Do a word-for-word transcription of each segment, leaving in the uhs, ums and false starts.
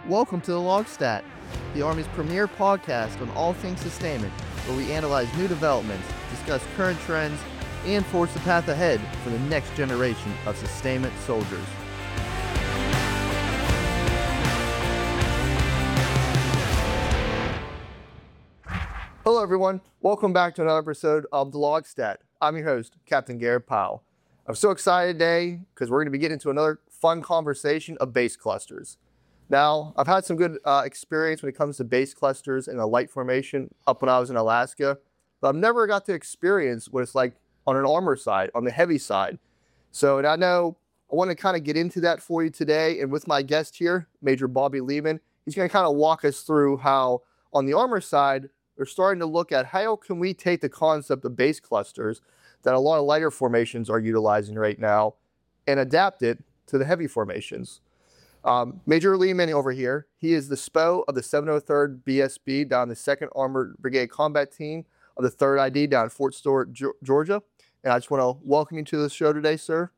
Welcome to the Logstat, the Army's premier podcast on all things sustainment, where we analyze new developments, discuss current trends, and forge the path ahead for the next generation of sustainment soldiers. Hello everyone, welcome back to another episode of the Logstat. I'm your host, Captain Garrett Powell. I'm so excited today because we're going to be getting into another fun conversation of base clusters. Now, I've had some good uh, experience when it comes to base clusters in a light formation up when I was in Alaska, but I've never got to experience what it's like on an armor side, on the heavy side. So, and I know I want to kind of get into that for you today, and with my guest here, Major Bobby Lehman, he's going to kind of walk us through how on the armor side, we're starting to look at how can we take the concept of base clusters that a lot of lighter formations are utilizing right now and adapt it to the heavy formations. Um, Major Lehman over here, he is the S P O of the seven oh third B S B down the second Armored Brigade Combat Team of the third I D down in Fort Stewart, Georgia. And I just want to welcome you to the show today, sir.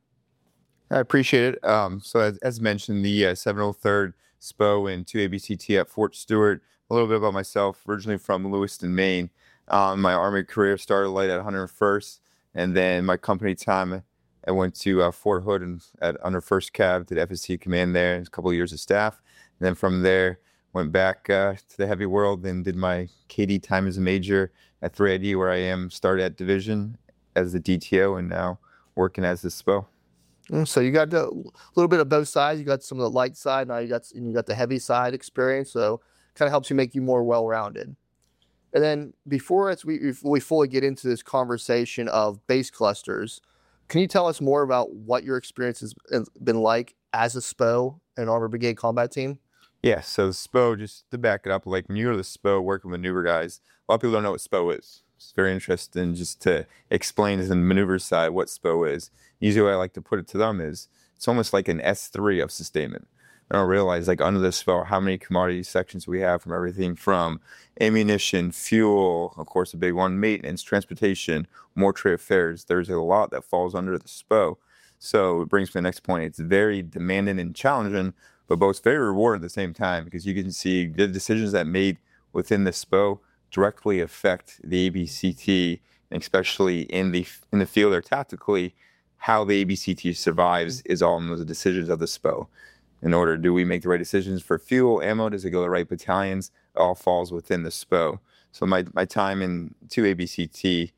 I appreciate it. Um, so as, as mentioned, the uh, seven oh third S P O and two A B C T at Fort Stewart. A little bit about myself, originally from Lewiston, Maine. Um, my Army career started light at one hundred first, and then my company time, I went to uh, Fort Hood and at under first Cav, did F S C command there, a couple of years of staff. And then from there, went back uh, to the heavy world and did my K D time as a major at three I D, where I am, started at division as the D T O and now working as the S P O. Mm, so you got a little bit of both sides. You got some of the light side, now you got and you got the heavy side experience. So kind of helps you make you more well-rounded. And then before it's, we, we fully get into this conversation of base clusters, can you tell us more about what your experience has been like as a S P O and Armored Brigade Combat Team? Yeah, so the S P O, just to back it up, like when you go to the S P O working with maneuver guys, a lot of people don't know what S P O is. It's very interesting just to explain as the maneuver side what S P O is. Usually the way I like to put it to them is it's almost like an S three of sustainment. I don't realize, like, under the S P O, how many commodity sections we have, from everything from ammunition, fuel, of course, a big one, maintenance, transportation, mortuary affairs. There's a lot that falls under the S P O. So it brings me to the next point. It's very demanding and challenging, but both very rewarding at the same time, because you can see the decisions that made within the S P O directly affect the A B C T, and especially in the in the field or tactically, how the A B C T survives is all in those decisions of the S P O. In order, do we make the right decisions for fuel, ammo? Does it go to the right battalions? It all falls within the S P O. So my, my time in two A B C T,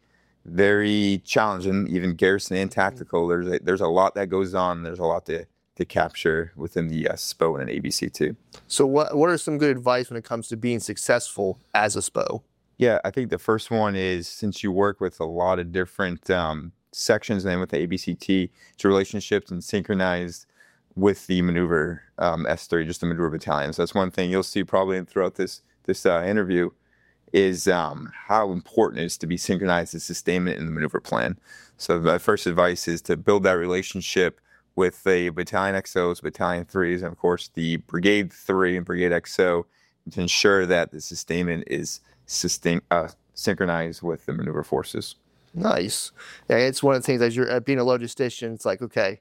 very challenging, even garrison and tactical. There's a, there's a lot that goes on. There's a lot to, to capture within the uh, S P O and an A B C T. So what what are some good advice when it comes to being successful as a S P O? Yeah, I think the first one is, since you work with a lot of different um, sections, and then with the A B C T, it's relationships and synchronized with the maneuver um, S three, just the maneuver battalions. So that's one thing you'll see probably throughout this this uh, interview is um, how important it is to be synchronized to sustainment in the maneuver plan. So my first advice is to build that relationship with the battalion X Os, battalion threes, and of course the brigade three and brigade X O to ensure that the sustainment is sustain, uh, synchronized with the maneuver forces. Nice. Yeah, it's one of the things as you're uh, being a logistician, it's like, okay,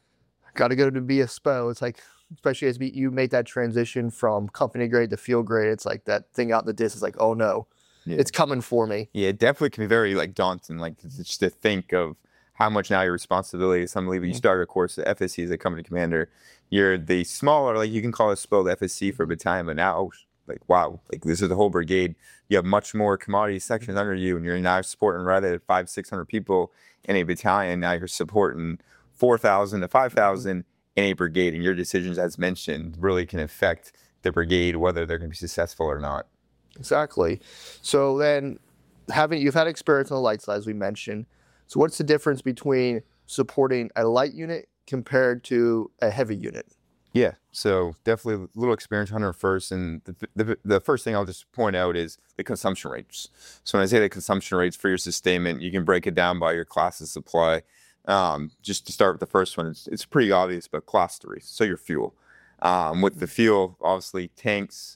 got to go to be a S P O. It's like, especially as you make that transition from company grade to field grade, it's like that thing out in the distance, like, oh no, yeah. It's coming for me. Yeah, it definitely can be very like daunting, like just to think of how much now your responsibility is. Some believe you start a course at F S C as a company commander, you're the smaller, like you can call it S P O, the F S C for battalion, but now, like, wow, like this is the whole brigade. You have much more commodity sections under you, and you're now supporting right at five, six hundred people in a battalion. Now you're supporting four thousand to five thousand in a brigade, and your decisions, as mentioned, really can affect the brigade, whether they're going to be successful or not. Exactly. So then, having you've had experience on the light side, as we mentioned. So what's the difference between supporting a light unit compared to a heavy unit? Yeah, so definitely a little experience on one hundred first, and the, the, the first thing I'll just point out is the consumption rates. So when I say the consumption rates for your sustainment, you can break it down by your class of supply. Um, just to start with the first one, it's, it's pretty obvious, but class three, so your fuel. Um, with the fuel, obviously tanks,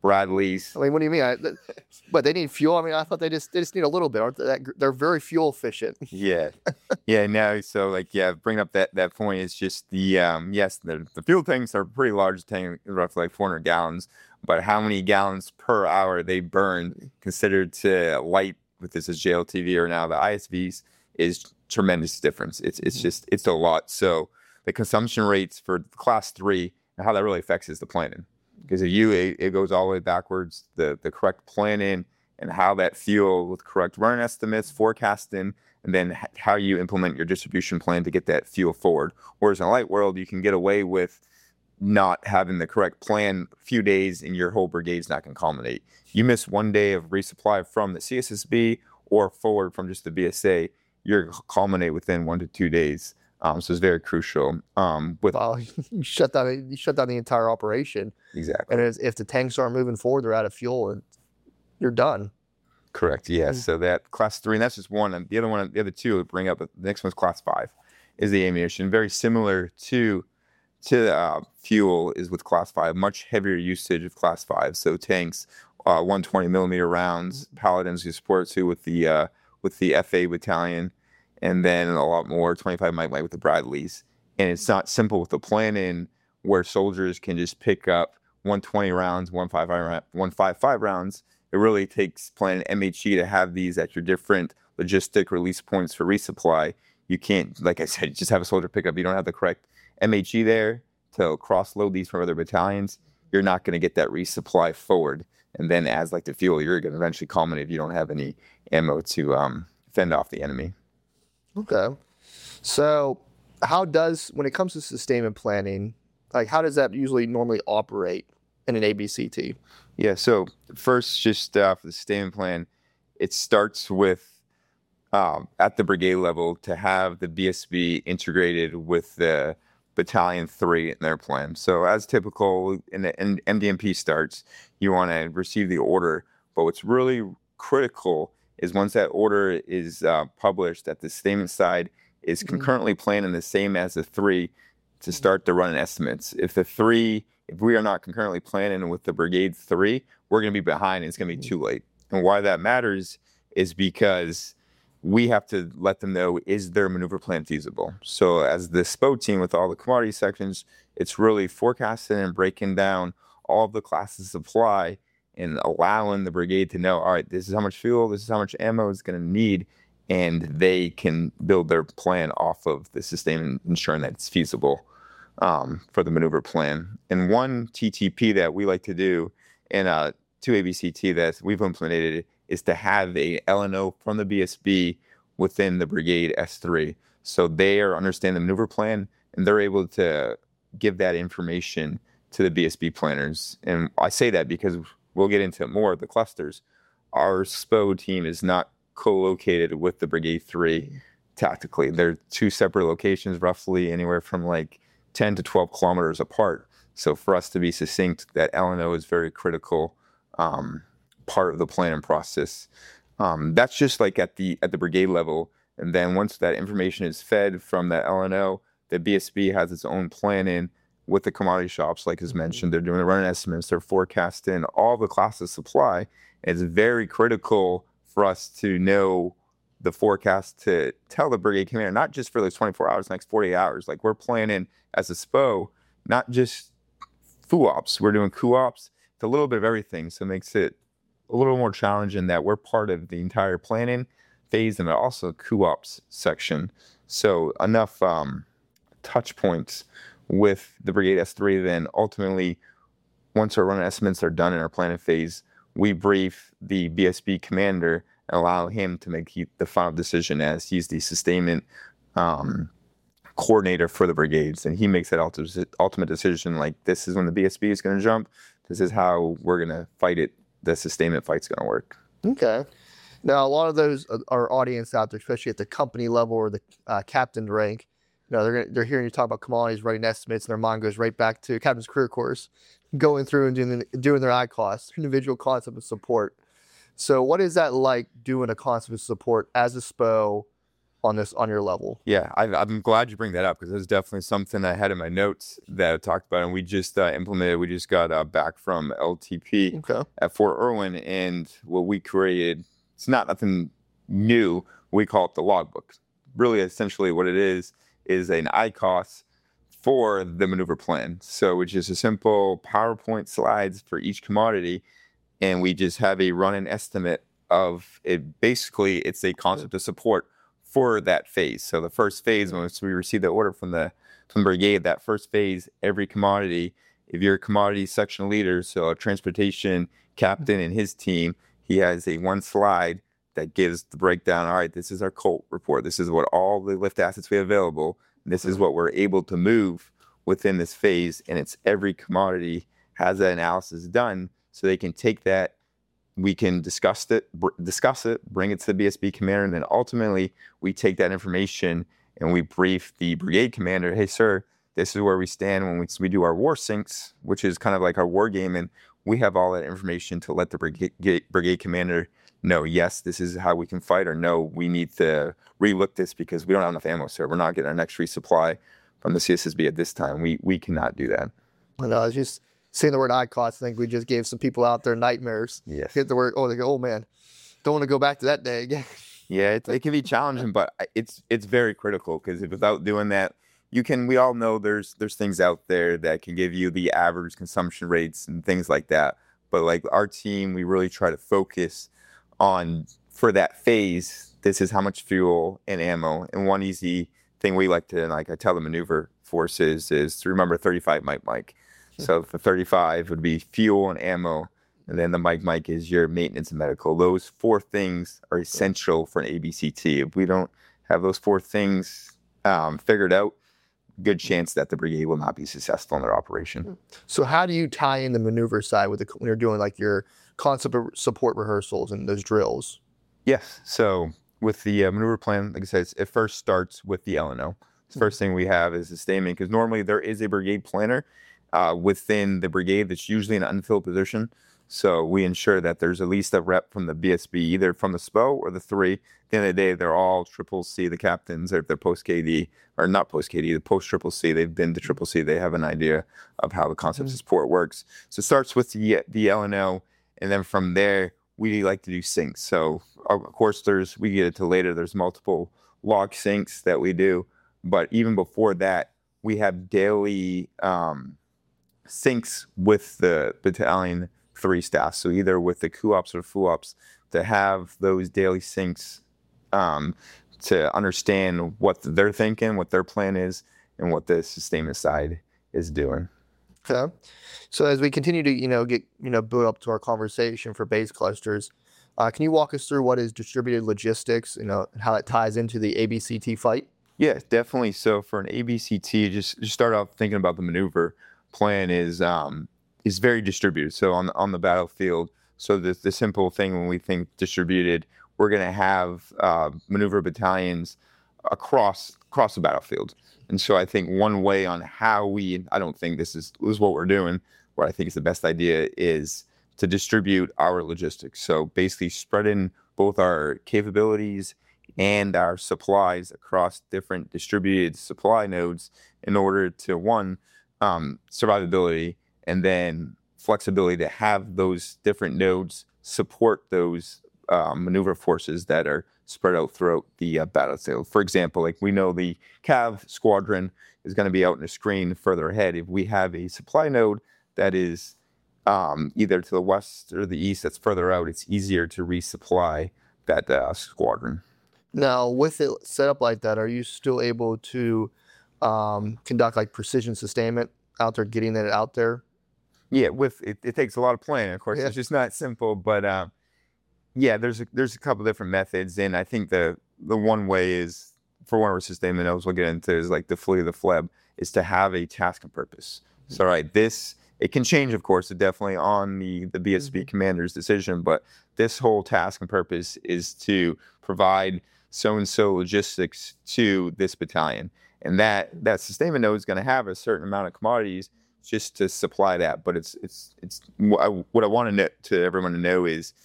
Bradleys. I mean, what do you mean? I, th- but they need fuel. I mean, I thought they just they just need a little bit. Aren't they? That, gr- they're very fuel efficient. Yeah, yeah. No, so like, yeah, bring up that that point. It's just the um, yes, the the fuel tanks are pretty large tank, roughly like four hundred gallons. But how many gallons per hour they burn, considered to light with this as J L T V or now the I S Vs, is tremendous difference. It's it's just it's a lot. So the consumption rates for class three and how that really affects is the planning. Because if you it, it goes all the way backwards, the the correct planning and how that fuel with correct run estimates, forecasting, and then h- how you implement your distribution plan to get that fuel forward. Whereas in a light world, you can get away with not having the correct plan a few days and your whole brigade's not going to culminate. You miss one day of resupply from the C S S B or forward from just the B S A, you're going to culminate within one to two days. Um, so it's very crucial. Um, with Well, you shut down you shut down the entire operation, exactly. and as, if the tanks aren't moving forward, they're out of fuel, and you're done. Correct. Yeah. Mm. So that class three, and that's just one. And the other one, the other two, would bring up. The next one's class five, is the ammunition. Very similar to to uh, fuel is with class five. Much heavier usage of class five. So tanks, uh, one twenty millimeter rounds. Paladins you support to with the uh, with the F A battalion, and then a lot more twenty-five mic light with the Bradleys. And it's not simple with the planning where soldiers can just pick up one twenty rounds, one fifty-five rounds. It really takes planning M H E to have these at your different logistic release points for resupply. You can't, like I said, just have a soldier pick up. You don't have the correct M H E there to cross-load these from other battalions. You're not going to get that resupply forward. And then as like the fuel, you're going to eventually culminate if you don't have any ammo to um, fend off the enemy. Okay. So how does, when it comes to sustainment planning, like how does that usually normally operate in an A B C T? Yeah, so first, just uh, for the sustainment plan, it starts with um, at the brigade level to have the B S B integrated with the battalion three in their plan. So as typical in the in M D M P starts, you want to receive the order. But what's really critical is once that order is uh, published, at the sustainment side is Mhm. concurrently planning the same as the three to start the running estimates. If the three, if we are not concurrently planning with the brigade three, we're going to be behind and it's going to be too late. And why that matters is because we have to let them know, is their maneuver plan feasible? So as the S P O team with all the commodity sections, it's really forecasting and breaking down all of the classes of supply and allowing the brigade to know, all right, this is how much fuel, this is how much ammo it's going to need, and they can build their plan off of the sustainment, ensuring that it's feasible um, for the maneuver plan. And one T T P that we like to do, and uh, two A B C T that we've implemented, is to have a L N O from the B S B within the brigade S three. So they are understand the maneuver plan, and they're able to give that information to the B S B planners. And I say that because we'll get into more of the clusters. Our S P O team is not co-located with the Brigade three tactically. They're two separate locations, roughly anywhere from like ten to twelve kilometers apart. So for us to be succinct, that L N O is very critical um, part of the planning process. Um, that's just like at the at the brigade level. And then once that information is fed from that L N O, the B S B has its own planning with the commodity shops, like as mentioned. They're doing the running estimates, they're forecasting all the classes of supply. It's very critical for us to know the forecast to tell the brigade commander, not just for those twenty-four hours, next forty-eight hours. Like we're planning as a S P O, not just F U ops, we're doing C U ops. It's a little bit of everything. So it makes it a little more challenging that we're part of the entire planning phase and also C U ops section. So enough um, touch points with the Brigade S three, then ultimately, once our running estimates are done in our planning phase, we brief the B S B commander and allow him to make the final decision as he's the sustainment um, coordinator for the brigades. And he makes that ultimate, ultimate decision, like this is when the B S B is going to jump, this is how we're going to fight it, the sustainment fight's going to work. Okay. Now, a lot of those, uh, our audience out there, especially at the company level or the uh, captain rank, you know, they're gonna, they're hearing you talk about commodities, writing estimates, and their mind goes right back to captain's career course, going through and doing, doing their I COS, individual concept of support. So what is that like doing a concept of support as a S P O on this on your level? Yeah, I, I'm glad you bring that up because there's definitely something I had in my notes that I talked about, and we just uh, implemented. We just got uh, back from L T P Okay. at Fort Irwin, and what we created, it's not nothing new. We call it the logbook. Really, essentially, what it is is an I C O S for the maneuver plan. So, which is a simple PowerPoint slides for each commodity, and we just have a run-in estimate of it. Basically, it's a concept of support for that phase. So the first phase, once we receive the order from the from the brigade, that first phase, every commodity, if you're a commodity section leader, so a transportation captain and his team, he has a one slide that gives the breakdown. All right, this is our Colt report. This is what all the lift assets we have available. This is what we're able to move within this phase, and it's every commodity has that analysis done, so they can take that. We can discuss it, br- discuss it, bring it to the B S B commander, and then ultimately we take that information and we brief the brigade commander. Hey, sir, this is where we stand when we, we do our war syncs, which is kind of like our war game, and we have all that information to let the brigade, brigade commander know, yes, this is how we can fight, or no, we need to relook this because we don't have enough ammo, sir. We're not getting our next resupply from the C S S B at this time. We we cannot do that. And I was just saying the word I C O S, I think we just gave some people out there nightmares. Yes. Hit the word, oh, they go, oh man, don't want to go back to that day again. Yeah, it, it can be challenging, but it's it's very critical because without doing that, you can. We all know there's there's things out there that can give you the average consumption rates and things like that. But like our team, we really try to focus on for that phase. This is how much fuel and ammo. And one easy thing we like to like I tell the maneuver forces is to remember thirty-five Mike Mike. So for thirty-five would be fuel and ammo, and then the Mike Mike is your maintenance and medical. Those four things are essential for an A B C T. If we don't have those four things um, figured out, good chance that the brigade will not be successful in their operation. So how do you tie in the maneuver side with the, when you're doing like your concept of support rehearsals and those drills? Yes. So with the uh, maneuver plan, like I said, it first starts with the L N O. The first thing we have is a statement, because normally there is a brigade planner uh, within the brigade that's usually in an unfilled position. So we ensure that there's at least a rep from the B S B, either from the S P O or the three. At the end of the day, they're all triple C, the captains, or if they're post K D, or not post K D, the post triple C, they've been to triple C, they have an idea of how the concept of support works. So it starts with the, the L N O, and then from there, we like to do syncs. So of course, there's we get it to later, there's multiple log syncs that we do. But even before that, we have daily um, syncs with the battalion three staff. So either with the C U ops or F U ops to have those daily syncs um, to understand what they're thinking, what their plan is, and what the sustainment side is doing. Okay. So as we continue to, you know, get, you know, build up to our conversation for base clusters, uh, can you walk us through what is distributed logistics, you know, and how that ties into the A B C T fight? Yeah, definitely. So for an A B C T, just, just start off thinking about the maneuver plan is um, is very distributed. So on on the battlefield, so the the simple thing when we think distributed, we're going to have uh, maneuver battalions across across the battlefield. And so I think one way on how we, I don't think this is, this is what we're doing, what I think is the best idea is to distribute our logistics. So basically spreading both our capabilities and our supplies across different distributed supply nodes in order to, one, um, survivability, and then flexibility to have those different nodes support those um, maneuver forces that are spread out throughout the uh, battlefield. For example, like we know the Cav squadron is going to be out in a screen further ahead. If we have a supply node that is um, either to the west or the east that's further out, it's easier to resupply that uh, squadron. Now, with it set up like that, are you still able to um, conduct like precision sustainment out there, getting it out there? Yeah, with it, it takes a lot of planning. Of course, Yeah. It's just not simple, but um, yeah, there's a, there's a couple different methods, and I think the the one way is for one of our sustainment nodes we'll get into is like the F L E, the F L E B, is to have a task and purpose. So right, this it can change, of course, it definitely on the the B S B Mm-hmm. commander's decision, but this whole task and purpose is to provide so and so logistics to this battalion, and that that sustainment node is going to have a certain amount of commodities just to supply that. But it's it's it's what I, what I want to know, to everyone to know is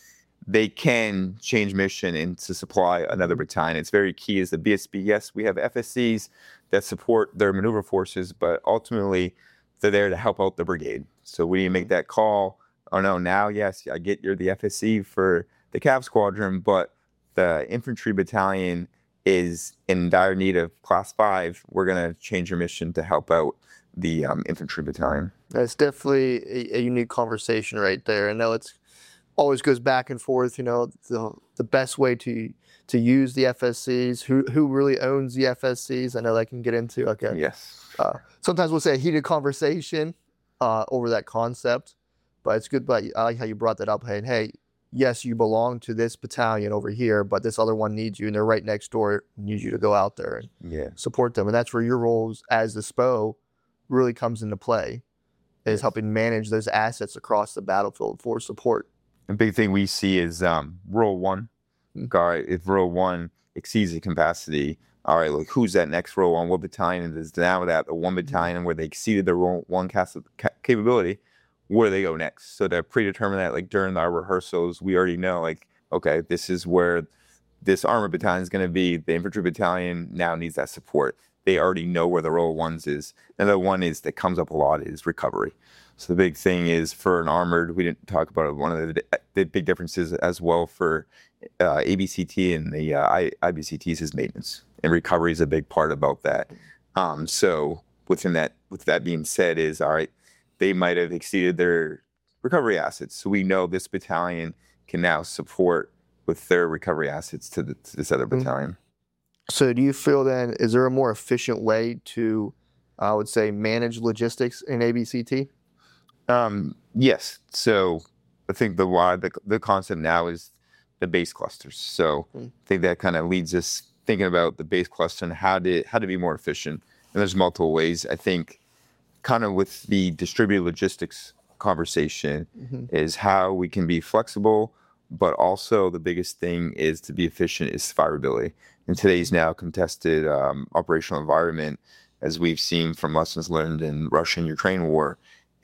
they can change mission and to supply another battalion. It's very key as the B S B. Yes, we have F S Cs that support their maneuver forces, but ultimately they're there to help out the brigade. So we need to make that call. Oh no, now, yes, I get you're the F S C for the Cav Squadron, but the infantry battalion is in dire need of class five. We're going to change your mission to help out the um, infantry battalion. That's definitely a, a unique conversation right there. I know it's always goes back and forth, you know, the the best way to to use the F S Cs, who who really owns the F S Cs. I know that can get into like a, yes. Uh, sometimes we'll say a heated conversation uh, over that concept, but it's good. But I like how you brought that up. Hey, hey, yes, you belong to this battalion over here, but this other one needs you, and they're right next door, needs you to go out there and yeah. support them. And that's where your roles as the S P O really comes into play, is Yes. helping manage those assets across the battlefield for support. A big thing we see is um, roll one. Mm-hmm. All right, if roll one exceeds the capacity, all right, look, who's that next roll one? What battalion is now that the one battalion where they exceeded their roll one cast capability? Where do they go next? So to predetermine that, like during our rehearsals, we already know, like, okay, this is where this armor battalion is going to be. The infantry battalion now needs that support. They already know where the roll ones is. Another one is that comes up a lot is recovery. So the big thing is for an armored, we didn't talk about it, one of the, the big differences as well for uh, A B C T and the uh, I, IBCTs is maintenance. And recovery is a big part about that. Um, so within that, with that being said is, all right, they might have exceeded their recovery assets. So we know this battalion can now support with their recovery assets to, the, to this other battalion. So do you feel then, is there a more efficient way to, I would say, manage logistics in A B C T? Um, yes. So I think the why the, the concept now is the base clusters. So mm. I think that kind of leads us thinking about the base cluster and how to how to be more efficient. And there's multiple ways. I think kind of with the distributed logistics conversation mm-hmm. is how we can be flexible, but also the biggest thing is to be efficient is survivability. In today's now contested um, operational environment, as we've seen from lessons learned in Russia and Ukraine war,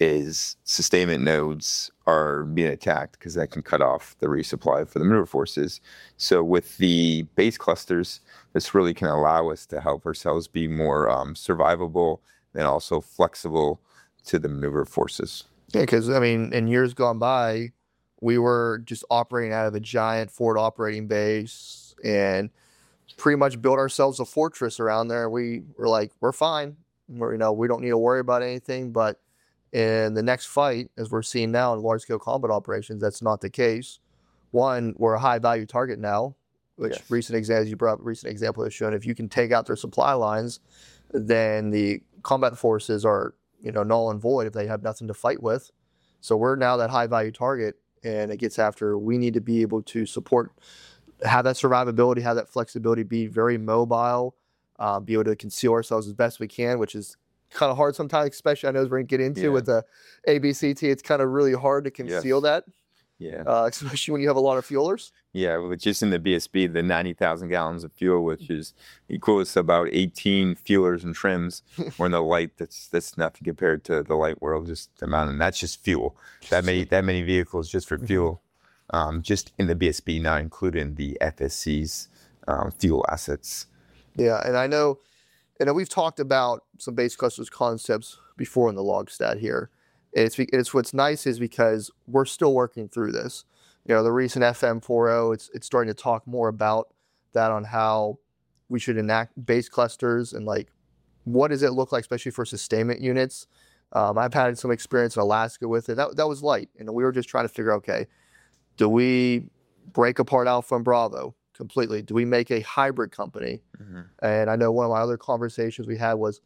is sustainment nodes are being attacked because that can cut off the resupply for the maneuver forces. So with the base clusters, this really can allow us to help ourselves be more um, survivable and also flexible to the maneuver forces. Yeah, because, I mean, in years gone by, we were just operating out of a giant forward operating base and pretty much built ourselves a fortress around there. We were like, we're fine. We're, you know, we don't need to worry about anything. But in the next fight, as we're seeing now in large-scale combat operations, that's not the case. One, we're a high-value target now, which yes. recent examples you brought up, recent example has shown if you can take out their supply lines, then the combat forces are, you know, null and void if they have nothing to fight with. So we're now that high-value target, and it gets after we need to be able to support, have that survivability, have that flexibility, be very mobile, uh, be able to conceal ourselves as best we can, which is kind of hard sometimes, especially I know as we're going to get into yeah. with the A B C T, it's kind of really hard to conceal yes. that. Yeah. Uh, especially when you have a lot of fuelers. Yeah, well, just in the B S B, the ninety thousand gallons of fuel, which is equal to about eighteen fuelers and trims, or in the light, that's that's nothing compared to the light world, just the amount, and that's just fuel. That many that many vehicles just for fuel, um, just in the B S B, not including the F S C's um, fuel assets. Yeah, and I know, and we've talked about some base clusters concepts before in the log stat here. It's, it's what's nice is because we're still working through this. You know, the recent F M four oh, it's it's starting to talk more about that on how we should enact base clusters and like what does it look like, especially for sustainment units. Um, I've had some experience in Alaska with it. That that was light, and we were just trying to figure out, okay, do we break apart Alpha and Bravo completely? Do we make a hybrid company? Mm-hmm. And I know one of my other conversations we had was,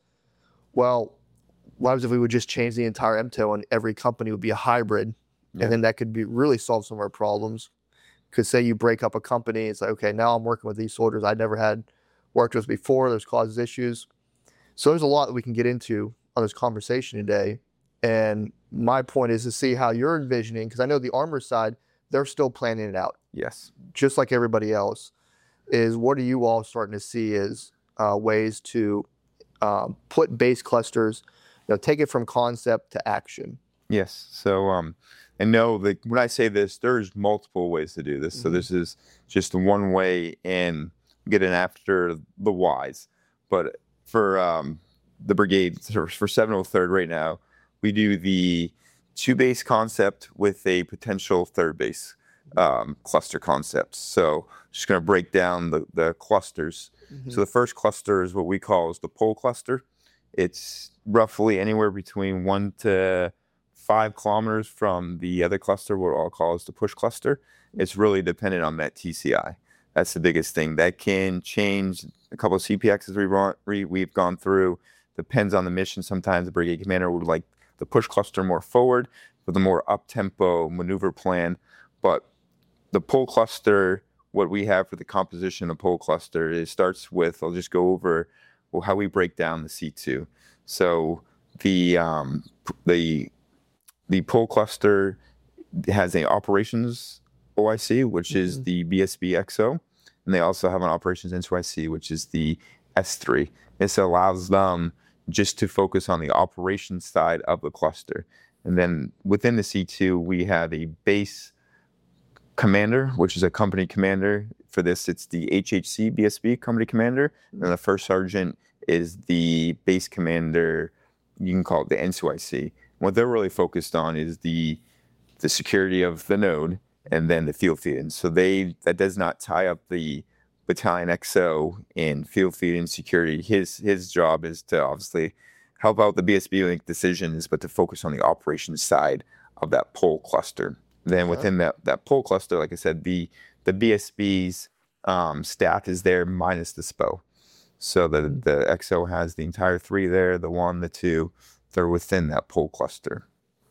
well, what happens if we would just change the entire M T O and every company would be a hybrid? Yeah. And then that could be really solve some of our problems. Because say you break up a company, it's like, okay, now I'm working with these soldiers I never had worked with before. There's causes issues. So there's a lot that we can get into on this conversation today. And my point is to see how you're envisioning, because I know the armor side, they're still planning it out. Yes. Just like everybody else, is what are you all starting to see as uh, ways to um, put base clusters, you know, take it from concept to action? Yes. So um, and no, like when I say this, there's multiple ways to do this. So Mhm. this is just one way and getting after the whys. But for um, the brigade, for for seven oh third right now, we do the two base concept with a potential third base um, cluster concept. So just going to break down the, the clusters. Mhm. So the first cluster is what we call is the pole cluster. It's roughly anywhere between one to five kilometers from the other cluster, what I'll call is the push cluster. It's really dependent on that T C I. That's the biggest thing. That can change a couple of C P Xs we want, we, we've gone through. Depends on the mission. Sometimes the brigade commander would like the push cluster more forward with a more up-tempo maneuver plan. But the pole cluster, what we have for the composition of pole cluster, is starts with, I'll just go over well, how we break down the C two. So the um, the the pole cluster has an operations O I C, which is Mhm. the B S B X O, and they also have an operations N two I C, which is the S three. This allows them just to focus on the operations side of the cluster. And then within the C two, we have a base commander, which is a company commander. For this, it's the H H C B S B company commander, and the first sergeant is the base commander. You can call it the N two I C. What they're really focused on is the the security of the node and then the field feeding. So they that does not tie up the battalion X O in field feeding security. His his job is to obviously help out the B S B link decisions, but to focus on the operations side of that pole cluster. Then Okay. within that that pole cluster, like I said, the the B S B's um, staff is there minus the S P O. So the the X O has the entire three there, the one, the two, they're within that pole cluster.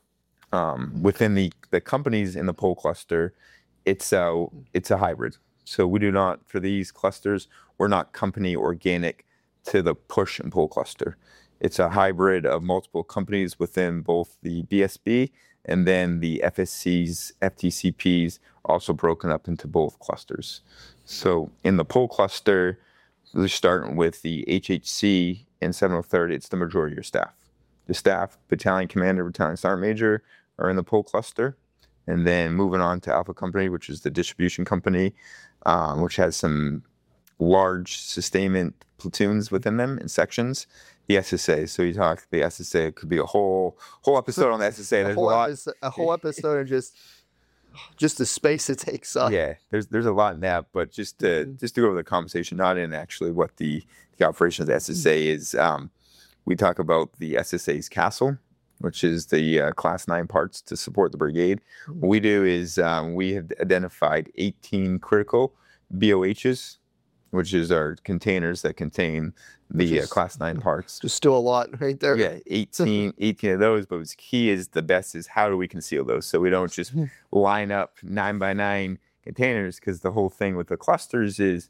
Um, within the the companies in the pole cluster, it's a it's a hybrid. So we do not for these clusters, we're not company organic to the push and pull cluster. It's a hybrid of multiple companies within both the B S B and then the F S Cs, F T C Ps, also broken up into both clusters. So in the pole cluster, we're starting with the H H C and seven oh third, it's the majority of your staff. The staff, battalion commander, battalion sergeant major are in the pole cluster. And then moving on to Alpha Company, which is the distribution company, um, which has some large sustainment platoons within them in sections. The S S A. So you talk the S S A, it could be a whole whole episode on the S S A. A There's whole, a lot. episode, a whole episode of just just the space it takes up. Yeah, there's there's a lot in that, but just to Mhm. just to go over the conversation, not in actually what the, the operation of the S S A is. Um, we talk about the S S A's castle, which is the uh, class nine parts to support the brigade. What we do is um, we have identified eighteen critical B O Hs, which is our containers that contain Which the uh, is- class nine parts. Just still a lot right there. Yeah, eighteen, eighteen of those, but what's key is the best is how do we conceal those so we don't just line up nine by nine containers, because the whole thing with the clusters is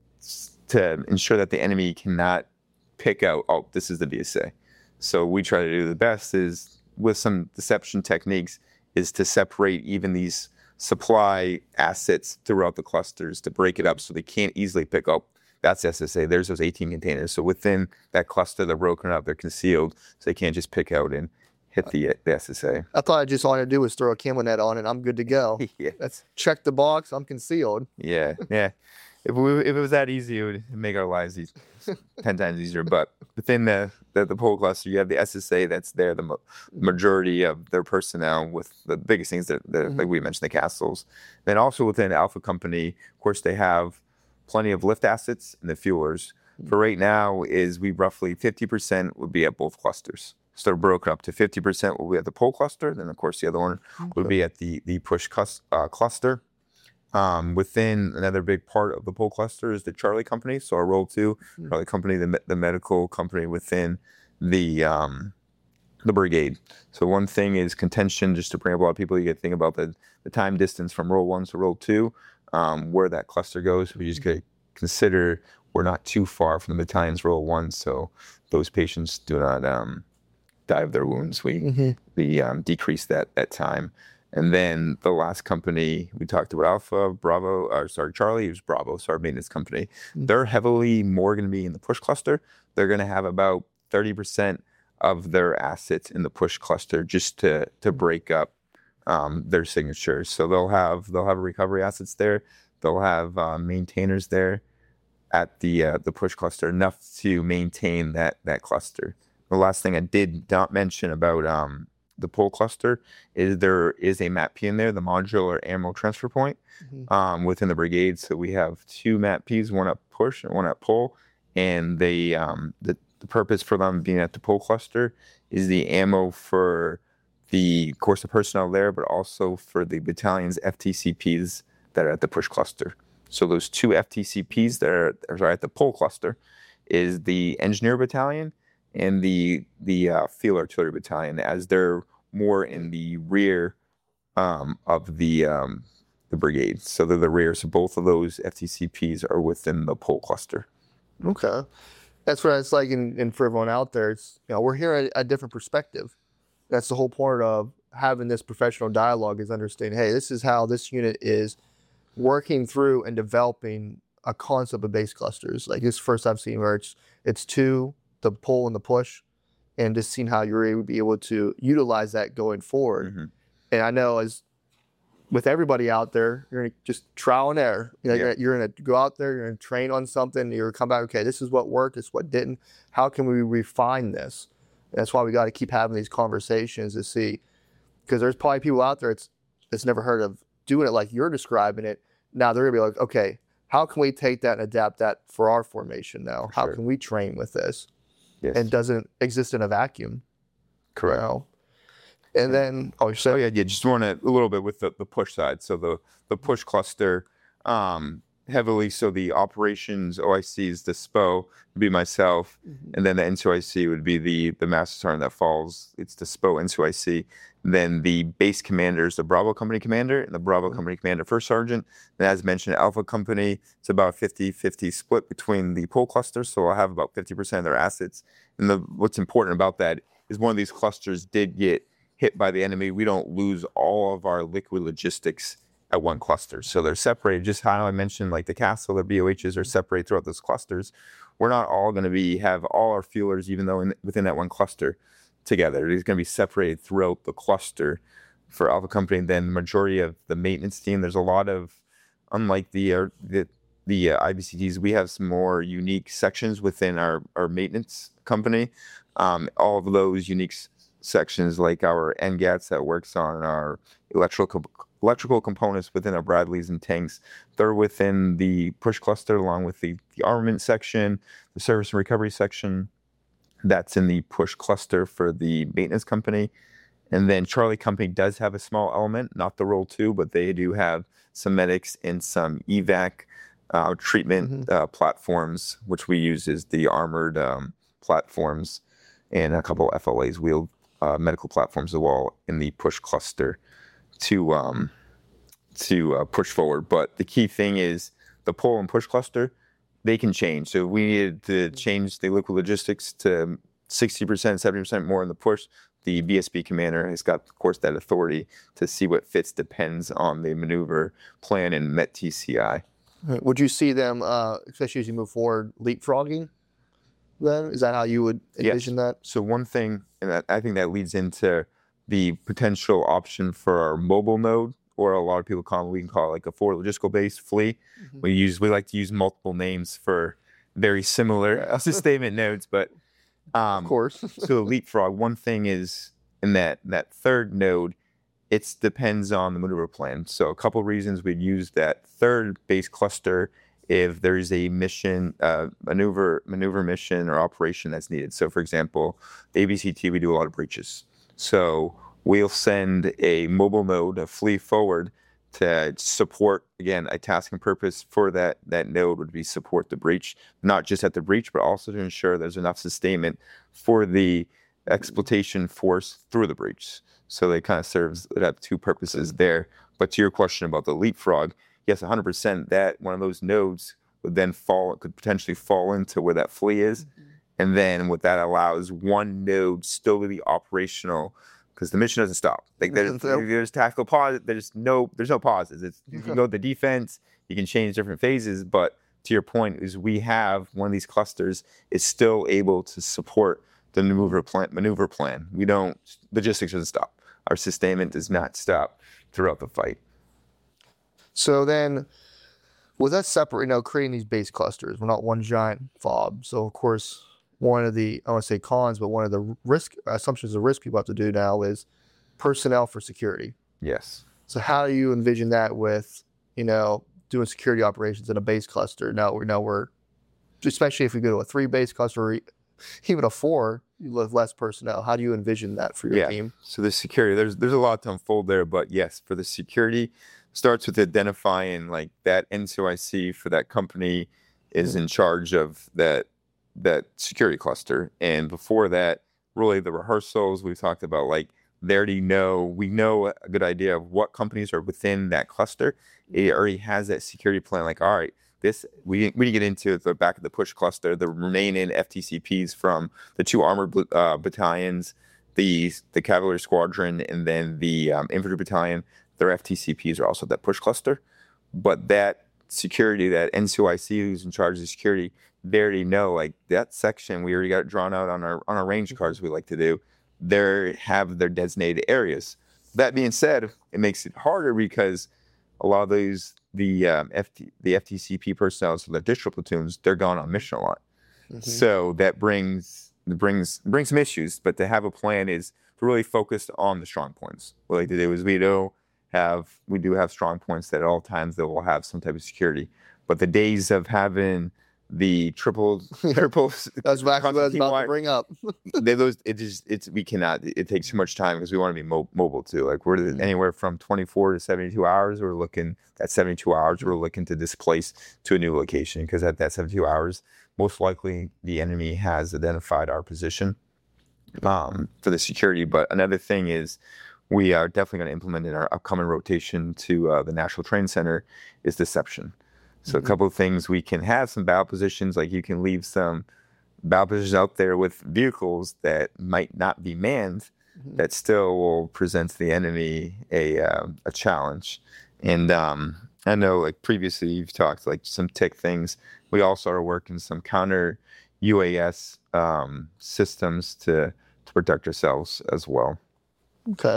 to ensure that the enemy cannot pick out, oh, this is the B S A. So we try to do the best is with some deception techniques is to separate even these supply assets throughout the clusters to break it up so they can't easily pick up. That's S S A. There's those eighteen containers. So within that cluster, they're broken up, they're concealed, so they can't just pick out and hit the, the S S A. I thought I just all I had to do was throw a camo net on and I'm good to go. Yeah, That's check the box. I'm concealed. yeah, yeah. If, we, if it was that easy, it would make our lives easy, ten times easier. But within the, the the pole cluster, you have the S S A that's there, the mo- majority of their personnel with the biggest things that, that Mhm. like we mentioned, the castles. Then also within Alpha Company, of course, they have plenty of lift assets and the fuelers. For right now, is we roughly fifty percent would be at both clusters. So they're broken up to fifty percent will be at the pole cluster. Then of course the other one would be at the the push cus- uh, cluster. Um, within another big part of the pole cluster is the Charlie Company. So our role two, Mm. Charlie Company, the, me- the medical company within the um, the brigade. So one thing is contention, just to bring up a lot of people, you get to think about the, the time distance from role one to role two, um, where that cluster goes. We just get to consider we're not too far from the battalion's role one, so those patients do not um, die of their wounds. We Mm-hmm. we um, decrease that that time. And then the last company we talked about, Alpha, Bravo, or sorry, Charlie, who's Bravo, so our maintenance company. Mm. They're heavily more going to be in the push cluster. They're going to have about thirty percent of their assets in the push cluster just to to break up um, their signatures. So they'll have they'll have recovery assets there. They'll have uh, maintainers there at the uh, the push cluster, enough to maintain that that cluster. The last thing I did not mention about um, the pull cluster is there is a M A T P in there, the modular ammo transfer point, mm-hmm. um, within the brigade. So we have two M A T Ps, one at push and one at pull, and they um, the the purpose for them being at the pull cluster is the ammo for the course of personnel there, but also for the battalion's F T C Ps that are at the push cluster. So those two F T C Ps that are, are at the pull cluster is the engineer battalion and the the uh, field artillery battalion, as they're more in the rear um, of the um, the brigade. So they're the rear. So both of those F T C Ps are within the pull cluster. Okay, that's what it's like. In, in for everyone out there, it's, you know, we're hearing a, a different perspective. That's the whole point of having this professional dialogue, is understanding, hey, this is how this unit is working through and developing a concept of base clusters. Like this first I've seen where it's it's two, the pull and the push, and just seeing how you're able to be able to utilize that going forward. Mm-hmm. And I know, as with everybody out there, you're gonna just trial and error. You know, yeah. you're, you're gonna go out there, you're gonna train on something, you're gonna come back, okay, this is what worked, this is what didn't. How can we refine this? And that's why we got to keep having these conversations to see, because there's probably people out there that's that's never heard of doing it like you're describing it. Now they're gonna be like, okay, how can we take that and adapt that for our formation now? For how sure. can we train with this? Yes. And doesn't exist in a vacuum. Correct. You know? And yeah. then, oh, you said, oh yeah, yeah. Just want to a little bit with the, the push side. So the the push cluster, um, heavily. So the operations O I C is the S P O, would be myself, mm-hmm. and then the N C O I C would be the the master sergeant that falls. It's the S P O N C O I C. Then the base commander is the Bravo Company commander, and the Bravo mm-hmm. Company commander first sergeant. And as mentioned, Alpha Company, it's about a fifty-fifty split between the pull clusters. So I'll have about fifty percent of their assets. And the, what's important about that is one of these clusters did get hit by the enemy. We don't lose all of our liquid logistics at one cluster. So they're separated, just how I mentioned, like the castle, their B O Hs are separated throughout those clusters. We're not all going to be have all our fuelers, even though in, within that one cluster, together. It's going to be separated throughout the cluster for Alpha Company. Then the majority of the maintenance team, there's a lot of, unlike the uh, the, the uh, I B C Ts, we have some more unique sections within our, our maintenance company. Um, all of those unique s- sections, like our N G A Ts that works on our electrical electrical components within our Bradleys and tanks, they're within the push cluster, along with the, the armament section, the service and recovery section. That's in the push cluster for the maintenance company. And then Charlie Company does have a small element, not the roll two, but they do have some medics and some evac uh, treatment mm-hmm. uh, platforms, which we use as the armored um, platforms, and a couple F L As, wheeled uh, medical platforms as well, in the push cluster to um, to uh, push forward. But the key thing is the pull and push cluster, they can change. So if we needed to change the liquid logistics to sixty percent, seventy percent more in the push, the B S B commander has got, of course, that authority to see what fits, depends on the maneuver plan and Met T C I. Would you see them, uh, especially as you move forward, leapfrogging then? Is that how you would envision yes. that? So one thing, and that, I think that leads into the potential option for our mobile node, or a lot of people call it, we can call it like a forward logistical base, F L E. Mm-hmm. We use we like to use multiple names for very similar sustainment nodes, but um, of course. So leapfrog. One thing is in that that third node, it depends on the maneuver plan. So a couple of reasons we'd use that third base cluster if there's a mission, uh, maneuver maneuver mission or operation that's needed. So for example, the A B C T, we do a lot of breaches. So we'll send a mobile node, a F L E forward, to support, again, a task and purpose for that, that node would be support the breach, not just at the breach, but also to ensure there's enough sustainment for the exploitation force through the breach. So they kind of serves, it have two purposes there. But to your question about the leapfrog, yes, one hundred percent that one of those nodes would then fall, could potentially fall into where that F L E is. Mm-hmm. And then what that allows, one node still to be operational, because the mission doesn't stop. Like there's, there's tactical pause. There's no there's no pauses. It's, you can go to defense. You can change different phases. But to your point, is we have one of these clusters is still able to support the maneuver plan. Maneuver plan. We don't. Logistics doesn't stop. Our sustainment does not stop throughout the fight. So then, with that separate, you know, creating these base clusters, we're not one giant fob. So of course, one of the I don't want to say cons, but one of the risk assumptions of risk people have to do now is personnel for security. Yes. So how do you envision that with, you know, doing security operations in a base cluster? Now we know we're, especially if we go to a three base cluster or even a four, you have less personnel. How do you envision that for your yeah. team? So the security, there's there's a lot to unfold there, but yes, for the security, starts with identifying like that N C O I C for that company is in charge of that that security cluster. And before that, really the rehearsals we've talked about, like they already know, we know a good idea of what companies are within that cluster. It already has that security plan. Like, all right, this we we get into the back of the push cluster, the remaining F T C Ps from the two armored uh, battalions, the the cavalry squadron, and then the um, infantry battalion. Their F T C Ps are also that push cluster. But that security, that N C O I C who's in charge of security, they already know like that section. We already got it drawn out on our on our range cards we like to do. They have their designated areas. That being said, it makes it harder because a lot of these the um, F T, the F T C P personnel, so the district platoons, they're gone on mission a lot. Mm-hmm. So that brings brings brings some issues. But to have a plan is really focused on the strong points. What I like to do is we do have we do have strong points that at all times they will have some type of security. But the days of having the triple, triple. That's exactly what I was about to bring up. they those it just it's we cannot. It takes too much time because we want to be mo- mobile too. Like we're mm-hmm. anywhere from twenty-four to seventy-two hours. We're looking at seventy-two hours. We're looking to displace to a new location because at that seventy-two hours, most likely the enemy has identified our position um, for the security. But another thing is we are definitely going to implement in our upcoming rotation to uh, the National Training Center is deception. So mm-hmm. a couple of things, we can have some battle positions, like you can leave some battle positions out there with vehicles that might not be manned, mm-hmm. that still will present the enemy a uh, a challenge. And um, I know like previously you've talked like some tech things. We also are working some counter U A S um, systems to, to protect ourselves as well. Okay.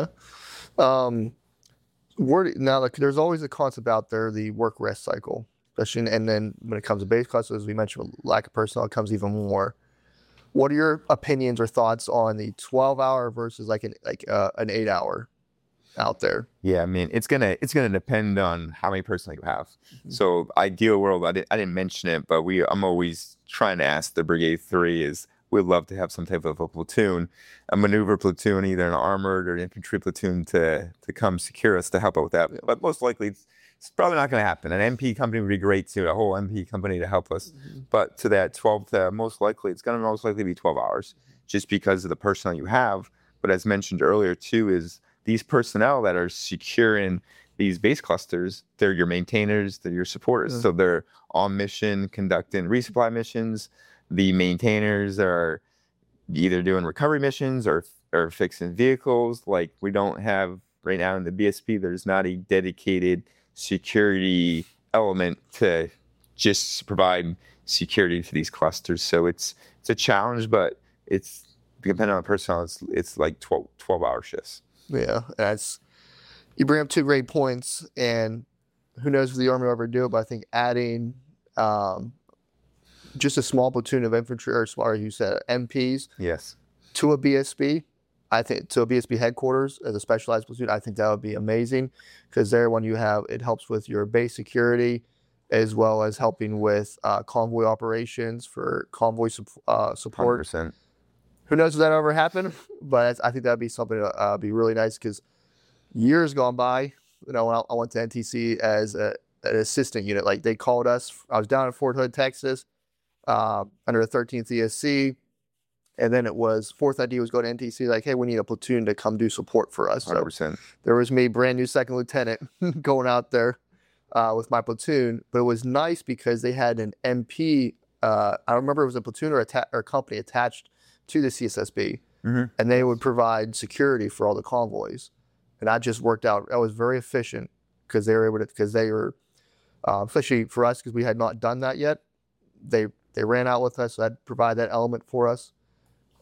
Um, where, now, like, there's always a concept out there, the work rest cycle. Especially, and then when it comes to base clusters, as we mentioned, with lack of personnel, it comes even more. What are your opinions or thoughts on the twelve hour versus like an like uh, an eight hour out there? Yeah, I mean, it's gonna it's gonna depend on how many personnel you have. Mm-hmm. So, ideal world, I didn't I didn't mention it, but we I'm always trying to ask the Brigade Three is we'd love to have some type of a platoon, a maneuver platoon, either an armored or an infantry platoon to to come secure us to help out with that. Yeah. But most likely. It's, It's probably not going to happen. An M P company would be great too, a whole M P company to help us. Mm-hmm. But to that twelve, to most likely, it's going to most likely be twelve hours just because of the personnel you have. But as mentioned earlier too, is these personnel that are securing these base clusters, they're your maintainers, they're your supporters. Mm-hmm. So they're on mission, conducting resupply missions. The maintainers are either doing recovery missions or, or fixing vehicles. Like we don't have right now in the B S P, there's not a dedicated security element to just provide security to these clusters. So it's it's a challenge, but it's depending on the personnel, it's it's like twelve, twelve hour shifts. Yeah, that's you bring up two great points, and who knows if the Army will ever do it, but I think adding um, just a small platoon of infantry, or sorry, you said M Ps, yes, to a B S B. I think to a B S B headquarters as a specialized platoon, I think that would be amazing because there, when you have, it helps with your base security as well as helping with uh, convoy operations for convoy uh, support. one hundred percent. Who knows if that ever happened, but I think that'd be something that uh, be really nice because years gone by, you know, when I went to N T C as a, an assistant unit, like they called us. I was down in Fort Hood, Texas, uh, under the thirteenth E S C. And then it was, fourth idea was go to N T C, like, hey, we need a platoon to come do support for us. one hundred percent. So there was me, brand new second lieutenant, going out there uh, with my platoon. But it was nice because they had an M P, uh, I don't remember if it was a platoon or a, ta- or a company attached to the C S S B. Mm-hmm. And they would provide security for all the convoys. And that just worked out. That was very efficient because they were able to, because they were, uh, especially for us, because we had not done that yet. They, they ran out with us, so that provided that element for us.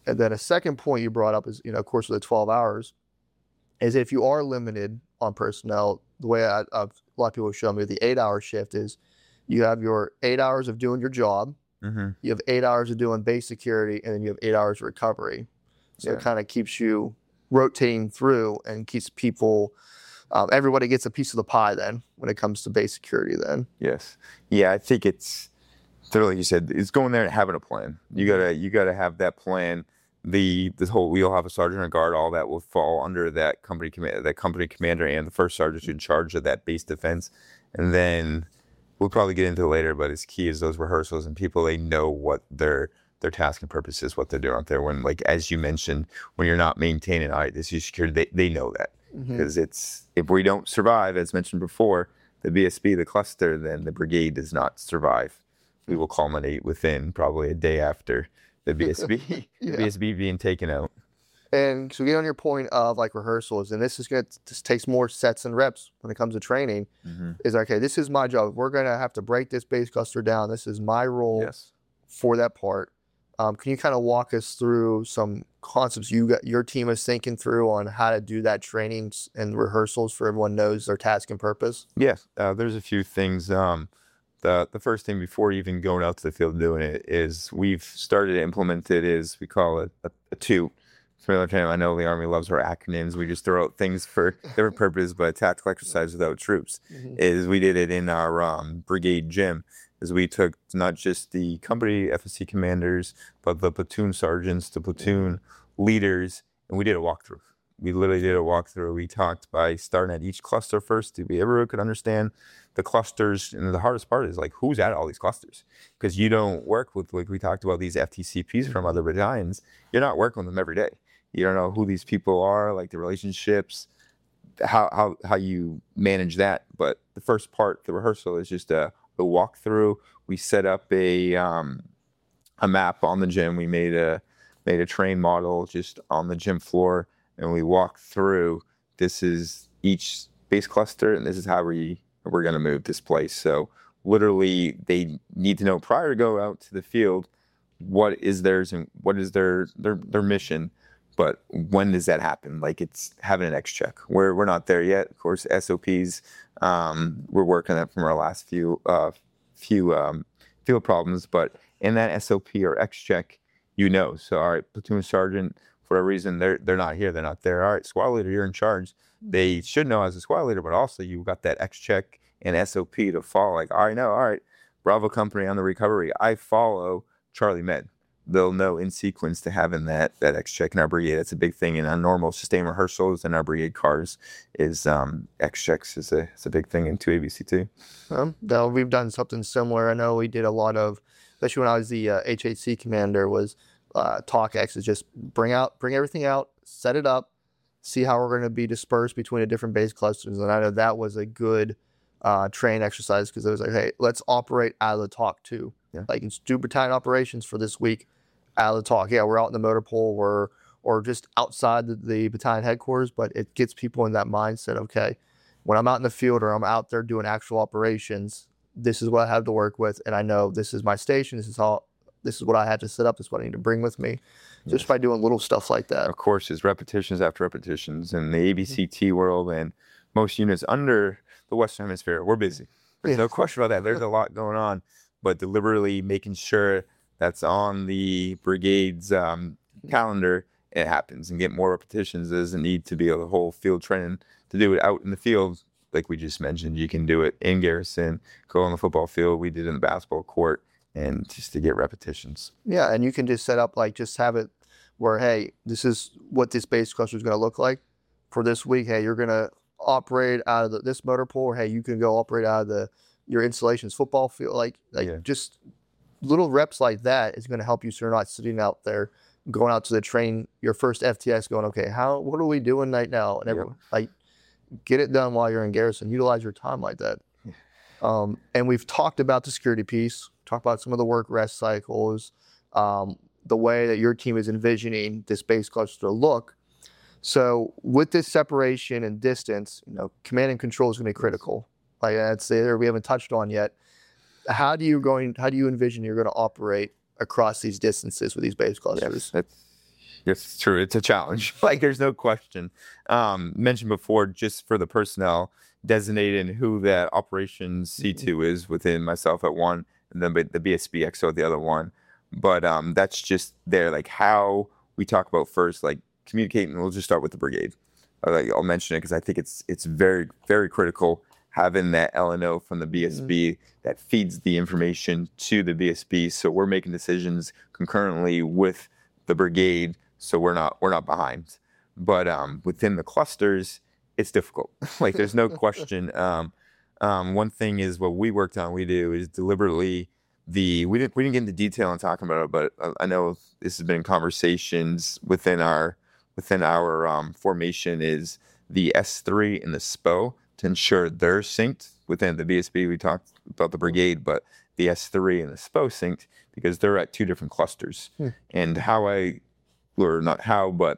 And then a second point you brought up is, you know, of course, with the twelve hours, is if you are limited on personnel, the way I, I've, a lot of people have shown me the eight-hour shift is you have your eight hours of doing your job, Mm-hmm. you have eight hours of doing base security, and then you have eight hours of recovery. So Yeah. it kind of keeps you rotating through and keeps people, um, everybody gets a piece of the pie then when it comes to base security then. Yes. Yeah, I think it's like you said, it's going there and having a plan. You gotta you gotta have that plan. The this whole we'll have a sergeant or guard, all that will fall under that company command that company commander and the first sergeant in charge of that base defense. And then we'll probably get into it later, but it's key is those rehearsals and people they know what their their task and purpose is, what they're doing out there. When like as you mentioned, when you're not maintaining all right, this is security, they they know that. Because mm-hmm. it's if we don't survive, as mentioned before, the B S B, the cluster, then the brigade does not survive. We will culminate within probably a day after the B S B, yeah. the B S B being taken out. And so get on your point of like rehearsals, and this is going to this takes more sets and reps when it comes to training. Mm-hmm. Is okay, this is my job. We're going to have to break this base cluster down. This is my role yes. for that part. Um, can you kind of walk us through some concepts you got your team is thinking through on how to do that training and rehearsals for everyone knows their task and purpose? Yes, uh, there's a few things. Um, The, the first thing before even going out to the field doing it is we've started to implement it is we call it a, a two. I know the Army loves our acronyms. We just throw out things for different purposes, but tactical exercise without troops mm-hmm. is we did it in our um, brigade gym. Is we took not just the company F S C commanders, but the platoon sergeants, the platoon leaders, and we did a walkthrough. We literally did a walkthrough. We talked by starting at each cluster first to be everyone could understand the clusters. And the hardest part is like, who's at all these clusters? Because you don't work with, like we talked about, these F T C Ps from other battalions. You're not working with them every day. You don't know who these people are, like the relationships, how how how you manage that. But the first part, the rehearsal, is just a, a walkthrough. We set up a um, a map on the gym. We made a made a train model just on the gym floor. And we walk through, this is each base cluster, and this is how we, we're going to move this place. So literally, they need to know prior to go out to the field, what is theirs and what is their their, their mission. But when does that happen? Like it's having an X check. We're, we're not there yet. Of course, S O Ps, um, we're working on that from our last few, uh, few um, field problems. But in that S O P or X check, you know. So, all right, platoon sergeant, for whatever reason, they're they're not here. They're not there. All right, squad leader, you're in charge. They should know as a squad leader, but also you got that X check and S O P to follow. Like, I know, all right, Bravo Company on the recovery. I follow Charlie Med. They'll know in sequence to having that that X check in our brigade. That's a big thing in our normal sustained rehearsals in our brigade cars. Is um, X checks is a is a big thing in two A B C two. Um, though we've done something similar. I know we did a lot of, especially when I was the uh, H H C commander, was. Uh, talk X is just bring out, bring everything out, set it up, see how we're going to be dispersed between the different base clusters. And I know that was a good uh, train exercise because it was like, hey, let's operate out of the talk too. Yeah. Like it's do battalion operations for this week out of the talk. Yeah, we're out in the motor pool, we're or just outside the, the battalion headquarters, but it gets people in that mindset. Okay, when I'm out in the field or I'm out there doing actual operations, this is what I have to work with, and I know this is my station. This is how. This is what I had to set up. This is what I need to bring with me. Just yes. by doing little stuff like that. Of course, it's repetitions after repetitions. In the A B C T world and most units under the Western Hemisphere, we're busy. There's yeah. no question about that. There's a lot going on. But deliberately making sure that's on the brigade's um, calendar, it happens. And get more repetitions. There doesn't need to be a whole field training to do it out in the field. Like we just mentioned, you can do it in garrison, go on the football field. We did it in the basketball court. And just to get repetitions. Yeah, and you can just set up like just have it where, hey, this is what this base cluster is going to look like for this week. Hey, you're going to operate out of the, this motor pool, or hey, you can go operate out of the your installations football field. Like, like yeah. just little reps like that is going to help you so you're not sitting out there going out to the train your first F T S going, okay, how what are we doing right now? And everyone, yep. like get it done while you're in garrison. Utilize your time like that. Yeah. Um, and we've talked about the security piece. Talk about some of the work rest cycles, um, the way that your team is envisioning this base cluster to look. So with this separation and distance, you know, command and control is going to be critical. Like that's the area we haven't touched on yet. How do you going? How do you envision you're going to operate across these distances with these base clusters? Yes, that's Yes, it's true. It's a challenge. Like, there's no question. Um, mentioned before, just for the personnel, designating who that operations C two is within myself at one, and then the B S B X O at the other one. But um, that's just there, like how we talk about first, like communicating. We'll just start with the brigade. Uh, Like, I'll mention it because I think it's it's very, very critical having that L N O from the B S B mm-hmm. that feeds the information to the B S B. So we're making decisions concurrently with the brigade, so we're not we're not behind. But um, within the clusters, it's difficult. Like, there's no question. Um, um, one thing is what we worked on. We do is deliberately the we didn't we didn't get into detail on talking about it, but I know this has been conversations within our within our um, formation is the S three and the S P O to ensure they're synced within the B S B. We talked about the brigade, but the S three and the S P O synced because they're at two different clusters. Hmm. And how I, or not how, but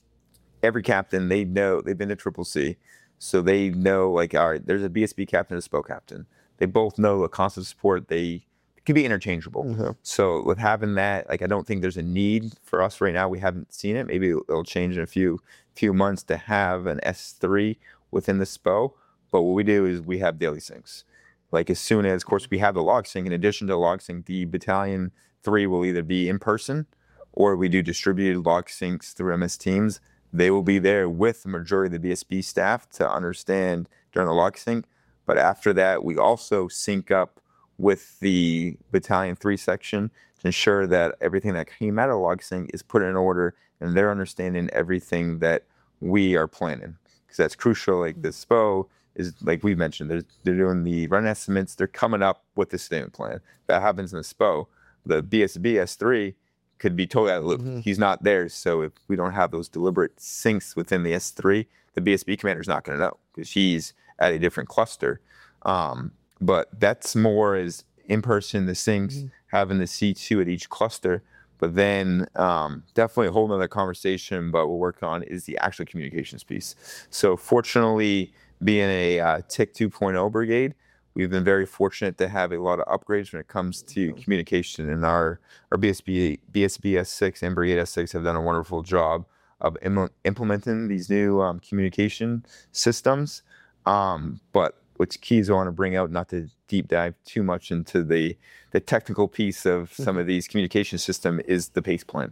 every captain, they know, they've been to Triple C, so they know, like, all right, there's a B S B captain and a S P O captain. They both know a constant support. They can be interchangeable. Mm-hmm. So with having that, like, I don't think there's a need for us right now. We haven't seen it. Maybe it'll change in a few few months to have an S three within the S P O. But what we do is we have daily syncs. Like, as soon as, of course, we have the log sync, in addition to log sync, the battalion three will either be in person or we do distributed log syncs through M S Teams. They will be there with the majority of the B S B staff to understand during the log sync. But after that, we also sync up with the battalion three section to ensure that everything that came out of log sync is put in order and they're understanding everything that we are planning. Because that's crucial. Like, the S P O is, like we mentioned, they're, they're doing the run estimates. They're coming up with the statement plan. That happens in the S P O. The B S B S three could be totally out of the loop. Mm-hmm. He's not there. So if we don't have those deliberate syncs within the S three, the B S B commander is not going to know because he's at a different cluster. Um, but that's more as in person, the syncs, mm-hmm. having the C two at each cluster. But then um, definitely a whole nother conversation, but we'll work on is the actual communications piece. So fortunately, being a uh, T I C two point oh brigade, we've been very fortunate to have a lot of upgrades when it comes to communication. And our, our B S B, B S B S six and Brigade S six have done a wonderful job of im- implementing these new um, communication systems. Um, but what's key is I want to bring out, not to deep dive too much into the, the technical piece of some of these communication system, is the PACE plan.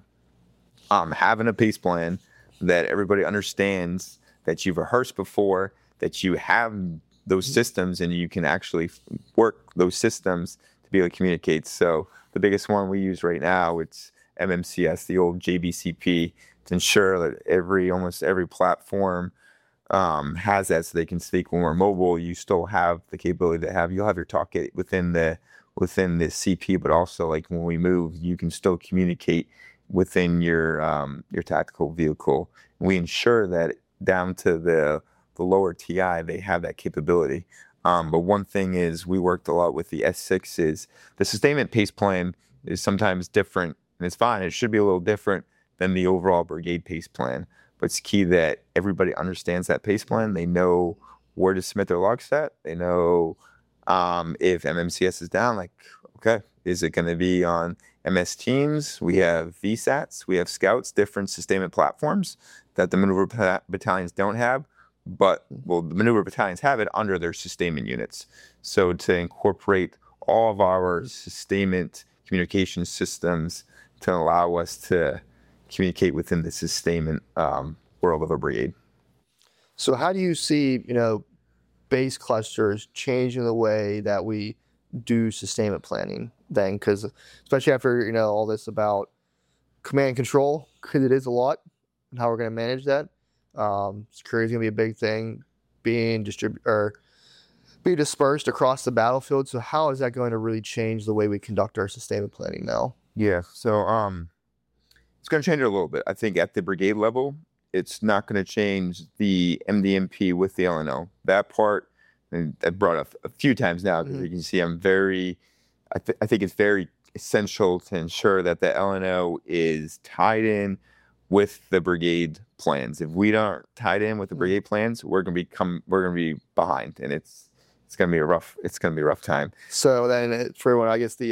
Um, having a PACE plan that everybody understands, that you've rehearsed before, that you have those systems and you can actually work those systems to be able to communicate. So the biggest one we use right now, it's M M C S, the old J B C P, to ensure that every, almost every platform um, has that, so they can speak. When we're mobile, you still have the capability to have, you'll have your talk within the, within the C P, but also, like, when we move, you can still communicate within your, um, your tactical vehicle. We ensure that down to the, the lower T I, they have that capability. Um, but one thing is, we worked a lot with the S six, is the sustainment PACE plan is sometimes different, and it's fine. It should be a little different than the overall brigade PACE plan. But it's key that everybody understands that PACE plan. They know where to submit their log stat. They know um, if M M C S is down, like, okay, is it going to be on M S Teams? We have V SATs, we have Scouts, different sustainment platforms that the maneuver bat- battalions don't have. But, well, the maneuver battalions have it under their sustainment units. So to incorporate all of our sustainment communication systems to allow us to communicate within the sustainment um, world of a brigade. So how do you see, you know, base clusters changing the way that we do sustainment planning then? Because especially after, you know, all this about command and control, because it is a lot, and how we're going to manage that. Um, security is going to be a big thing, being distributed or be dispersed across the battlefield. So how is that going to really change the way we conduct our sustainment planning now? Yeah, so um, it's going to change it a little bit. I think at the brigade level, it's not going to change the M D M P with the L N O. That part, and I brought up a few times now, because mm-hmm. you can see I'm very, I, th- I think it's very essential to ensure that the L N O is tied in with the brigade plans. If we aren't tied in with the brigade plans, we're gonna become we're gonna be behind, and it's it's gonna be a rough it's gonna be a rough time. So then, for everyone, I guess the uh,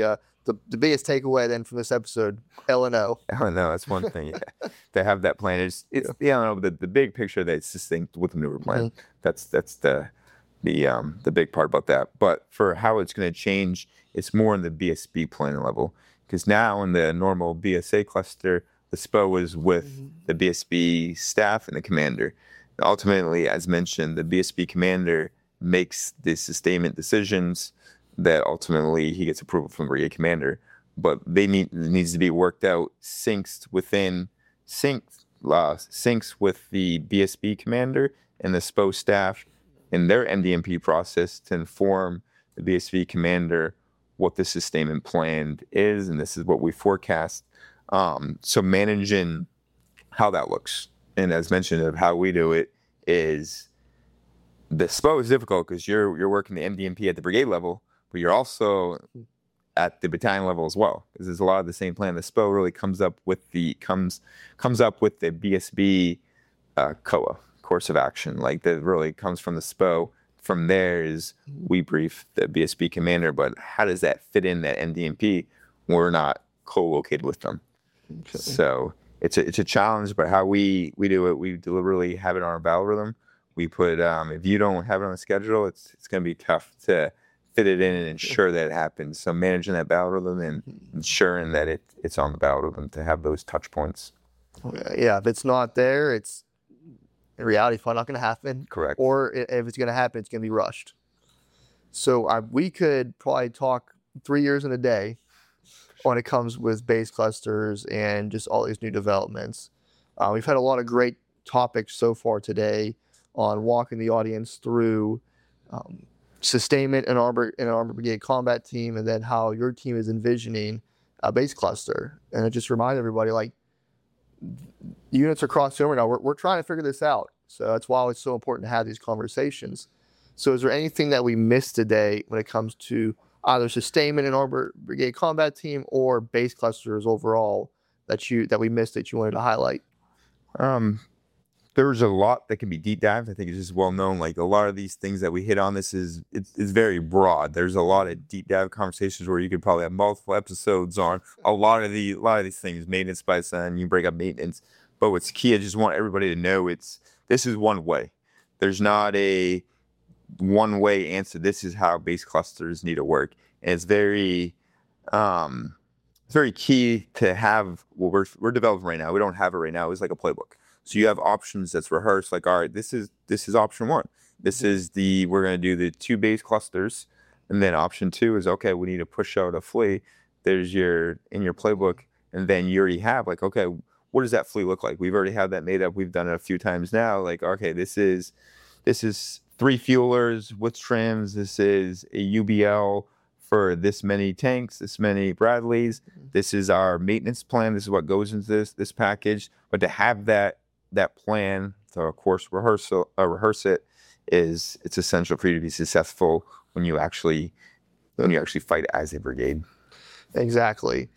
the, the biggest takeaway then from this episode, L and O. Oh no, that's one thing. Yeah. They have that plan. It's it's yeah, I don't know, the, the big picture that's distinct with the maneuver plan. Mm-hmm. That's that's the the um the big part about that. But for how it's going to change, it's more in the B S B plan level, because now in the normal B S A cluster, the S P O is with mm-hmm. the B S B staff and the commander. Ultimately, as mentioned, the B S B commander makes the sustainment decisions that ultimately he gets approval from the brigade commander, but they need it needs to be worked out, synced within synced uh, syncs with the B S B commander and the S P O staff in their M D M P process to inform the B S B commander what the sustainment plan is, and this is what we forecast. Um, so managing how that looks, and as mentioned, of how we do it is the S P O is difficult because you're you're working the M D M P at the brigade level, but you're also at the battalion level as well, because there's a lot of the same plan. The S P O really comes up with the comes comes up with the B S B uh, C O A, course of action. Like that really comes from the S P O. From there is we brief the B S B commander, but how does that fit in that M D M P? We're not co-located with them, okay. So it's a it's a challenge. But how we we do it, we deliberately have it on our battle rhythm. We put um, if you don't have it on the schedule, it's it's going to be tough to fit it in and ensure that it happens. So managing that battle rhythm and ensuring that it it's on the battle rhythm to have those touch points. Yeah, if it's not there, it's in reality it's probably not going to happen. Correct. Or if it's going to happen, it's going to be rushed. So I, we could probably talk three years in a day when it comes with base clusters and just all these new developments. Uh, we've had a lot of great topics so far today on walking the audience through um, sustainment in, Arbor, in an Armored Brigade combat team, and then how your team is envisioning a base cluster. And it just reminds everybody, like, units are crossing over now. We're, we're trying to figure this out. So that's why it's so important to have these conversations. So is there anything that we missed today when it comes to either sustainment in Armored Brigade combat team or base clusters overall that you that we missed that you wanted to highlight? Um, there's a lot that can be deep dived. I think it's just well known. Like a lot of these things that we hit on, this is it's, it's very broad. There's a lot of deep dive conversations where you could probably have multiple episodes on a lot of the a lot of these things. Maintenance by sun, you break up maintenance. But what's key, I just want everybody to know it's this is one way. There's not a one way answer. This is how base clusters need to work, and it's very um, it's very key to have what we're we're developing right now. We don't have it right now. It's like a playbook. So you have options that's rehearsed, like, all right, this is this is option one. This is the, we're going to do the two base clusters. And then option two is, okay, we need to push out a flee. There's your, in your playbook. And then you already have, like, okay, what does that flee look like? We've already had that made up. We've done it a few times now. Like, okay, this is, this is three fuelers with trims. This is a U B L for this many tanks, this many Bradleys. This is our maintenance plan. This is what goes into this, this package. But to have that, that plan, to of course rehearsal, uh, rehearse it, is it's essential for you to be successful when you actually when you actually fight as a brigade. Exactly,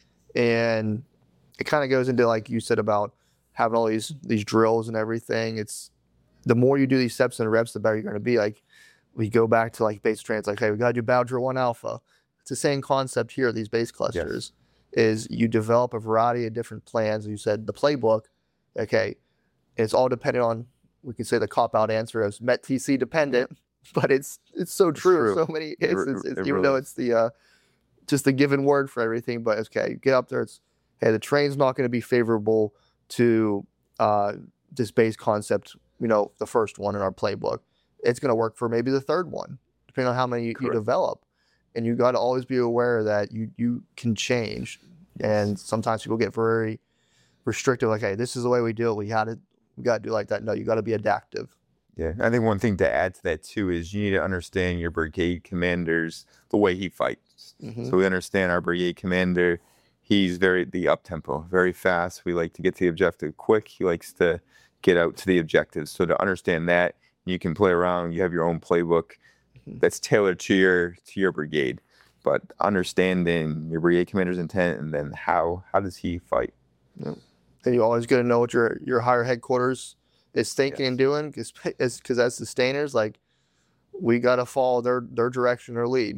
and it kind of goes into, like you said, about having all these these drills and everything. It's the more you do these steps and reps, the better you're going to be. Like we go back to like base trains, like, hey, we got to do battle drill one alpha. It's the same concept here. These base clusters yes. is you develop a variety of different plans. You said the playbook, okay. It's all dependent on, we could say the cop-out answer is Met T C dependent, but it's it's so true. It's true. So many instances, it, it even really though is. it's the uh, just the given word for everything. But okay, you get up there, it's, hey, the train's not going to be favorable to uh, this base concept, you know, the first one in our playbook. It's going to work for maybe the third one, depending on how many you, you develop. And you got to always be aware that you, you can change. And sometimes people get very restrictive, like, hey, this is the way we do it. We had to We got to do like that. No, you got to be adaptive. Yeah, I think one thing to add to that too is you need to understand your brigade commander's the way he fights. Mm-hmm. So we understand our brigade commander. He's very the up tempo, very fast. We like to get to the objective quick. He likes to get out to the objective. So to understand that, you can play around. You have your own playbook mm-hmm. that's tailored to your to your brigade. But understanding your brigade commander's intent and then how how does he fight? Yeah. And you always got to know what your your higher headquarters is thinking yes. and doing, because because as sustainers, like we got to follow their their direction or lead. one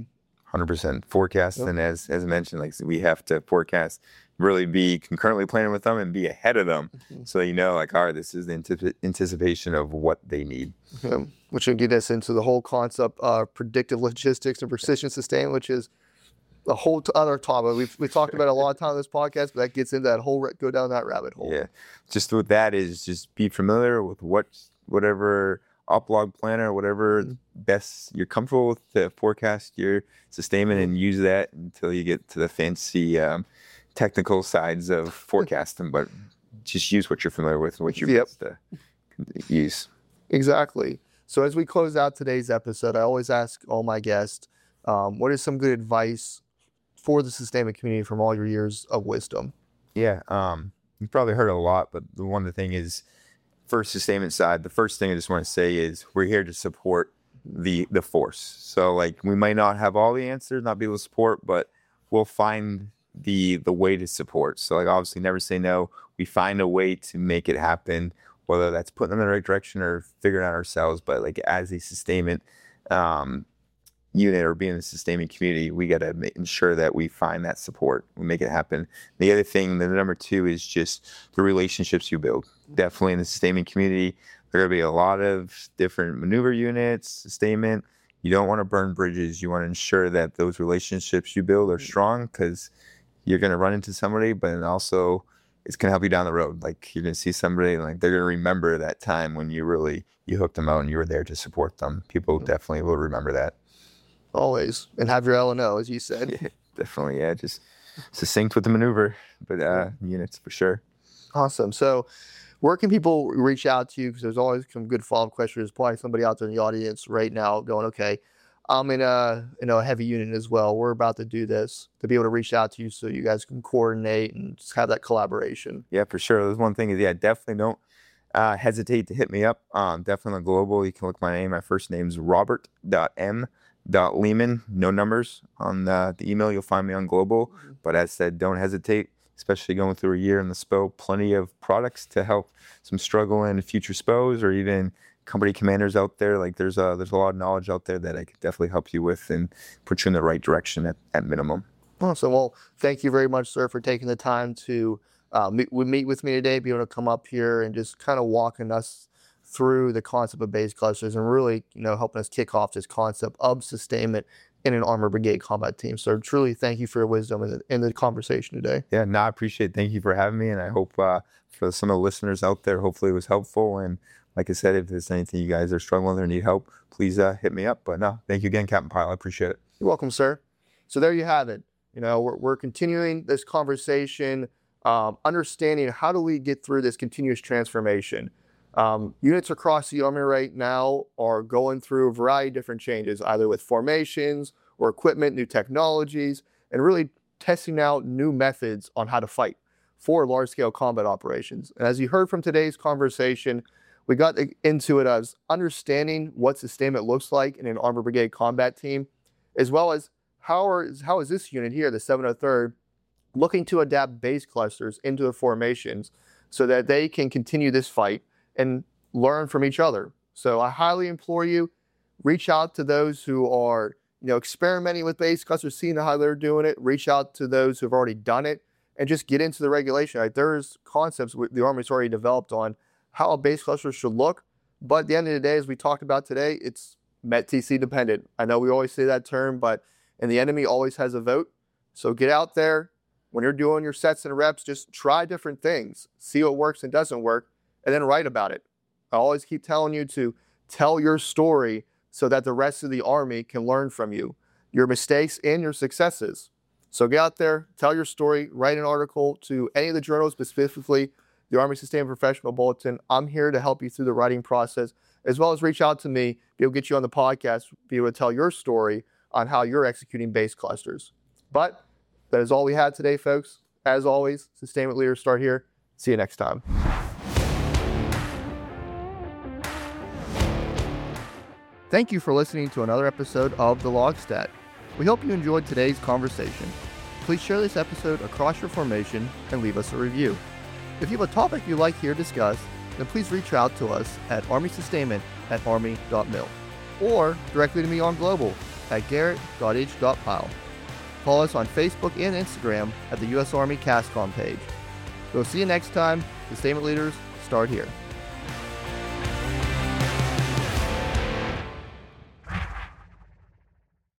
hundred percent forecasting, Yep. as as mentioned, like we have to forecast, really be concurrently planning with them and be ahead of them, Mhm. so you know, like, all right, this is the antip- anticipation of what they need. Yeah, which will get us into the whole concept of predictive logistics and precision sustainment, which is a whole t- other topic. We've we talked about it a lot of time on this podcast, but that gets into that whole ra- go down that rabbit hole. Yeah, just with that is just be familiar with what whatever uplog planner, whatever Mhm. best you're comfortable with to forecast your sustainment, and use that until you get to the fancy um, technical sides of forecasting. But just use what you're familiar with and what you're Yep. best to use. Exactly. So as we close out today's episode, I always ask all my guests, um, what is some good advice for the sustainment community from all your years of wisdom? Yeah, um, you've probably heard a lot, but the one the thing is, for sustainment side, the first thing I just want to say is we're here to support the the force. So like, we might not have all the answers, not be able to support, but we'll find the the way to support. So like, obviously never say no. We find a way to make it happen, whether that's putting them in the right direction or figuring out ourselves. But like, as a sustainment um, unit or being in the sustainment community, we got to ensure that we find that support, we make it happen. The other thing, the number two, is just the relationships you build. Definitely in the sustainment community, there are going to be a lot of different maneuver units, sustainment. You don't want to burn bridges. You want to ensure that those relationships you build are strong, because you're going to run into somebody, but also it's going to help you down the road. Like, you're going to see somebody, like, they're going to remember that time when you really, you hooked them out and you were there to support them. People definitely will remember that. Always. And have your L and O, as you said. Yeah, definitely, yeah. Just succinct with the maneuver, but uh, units for sure. Awesome. So where can people reach out to you? Because there's always some good follow-up questions. There's probably somebody out there in the audience right now going, okay, I'm in a, you know, a heavy unit as well. We're about to do this, to be able to reach out to you so you guys can coordinate and just have that collaboration. Yeah, for sure. There's one thing is, yeah, definitely don't uh, hesitate to hit me up. Um, definitely on Global. You can look my name. My first name's Robert M. Lehman, no numbers on the, the email. You'll find me on Global. Mhm. But as said, don't hesitate, especially going through a year in the S P O. Plenty of products to help some struggling future S P Os, or even company commanders out there. Like, there's a there's a lot of knowledge out there that I could definitely help you with and put you in the right direction at, at minimum. Awesome. Well, thank you very much, sir, for taking the time to uh, meet, meet with me today, be able to come up here and just kind of walking us through the concept of base clusters and really, you know, helping us kick off this concept of sustainment in an armor brigade combat team. So truly thank you for your wisdom in the, in the conversation today. Yeah, no, I appreciate it. Thank you for having me. And I hope uh, for some of the listeners out there, hopefully it was helpful. And like I said, if there's anything you guys are struggling with or need help, please uh, hit me up. But no, thank you again, Captain Pyle. I appreciate it. You're welcome, sir. So there you have it. You know, we're, we're continuing this conversation, um, understanding how do we get through this continuous transformation. Um, units across the Army right now are going through a variety of different changes, either with formations or equipment, new technologies, and really testing out new methods on how to fight for large-scale combat operations. And as you heard from today's conversation, we got into it as understanding what sustainment looks like in an Armor Brigade combat team, as well as how, are, how is this unit here, the seven oh third, looking to adapt base clusters into the formations so that they can continue this fight and learn from each other. So I highly implore you, reach out to those who are, you know, experimenting with base clusters, seeing how they're doing it. Reach out to those who have already done it, and just get into the regulation. Like, there's concepts the Army's already developed on how a base cluster should look. But at the end of the day, as we talked about today, it's M E T T C dependent. I know we always say that term, but and the enemy always has a vote. So get out there. When you're doing your sets and reps, just try different things. See what works and doesn't work, and then write about it. I always keep telling you to tell your story so that the rest of the Army can learn from you, your mistakes and your successes. So get out there, tell your story, write an article to any of the journals, specifically the Army Sustainment Professional Bulletin. I'm here to help you through the writing process, as well as reach out to me, be able to get you on the podcast, be able to tell your story on how you're executing base clusters. But that is all we had today, folks. As always, sustainment leaders start here. See you next time. Thank you for listening to another episode of The Logstat. We hope you enjoyed today's conversation. Please share this episode across your formation and leave us a review. If you have a topic you'd like here discussed, then please reach out to us at army sustainment at army dot mil or directly to me on Global. at garrett dot h dot pile. Follow us on Facebook and Instagram at the U S Army CASCOM page. We'll see you next time. Sustainment leaders, start here.